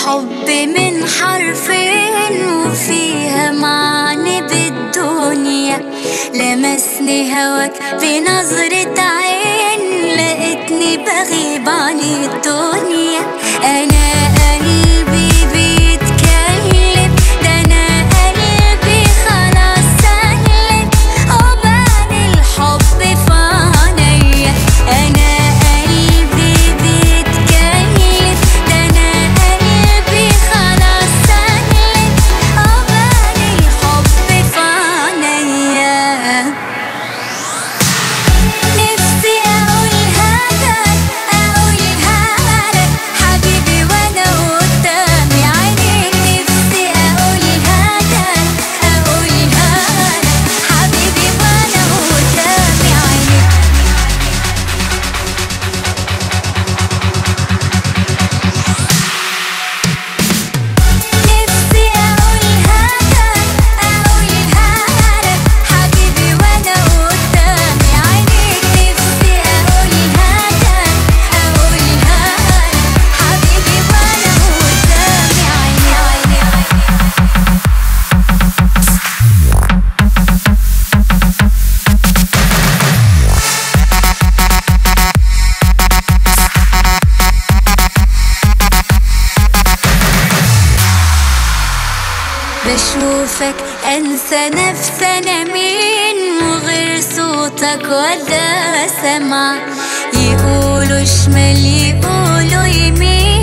الحب من حرفين وفيها معنى بالدنيا. لمسني هواك بنظرة عين، لقيتني بغيب عن الدنيا. أنا قلبي بيتكلم، ده أنا قلبي خلاص سلم، وبان الحب في عينيا. أنا قلبي بيتكلم، ده أنا قلبي خلاص سلم، وبان الحب في عينيا. نفسي أقولها لك حبيبي وأنا قدامي عينيك. نفسي أقولها لك حبيبي وأنا قدامي عينيك. نفسي أقولها لك حبيبي وأنا قدامي عينيك. نفسي أقولها لك حبيبي وأنا قدامي عينيك. بشوفك أنسى نفسي أنا مين، وغير صوتك ولا سمع. يقولوا شمال يقولوا يمين،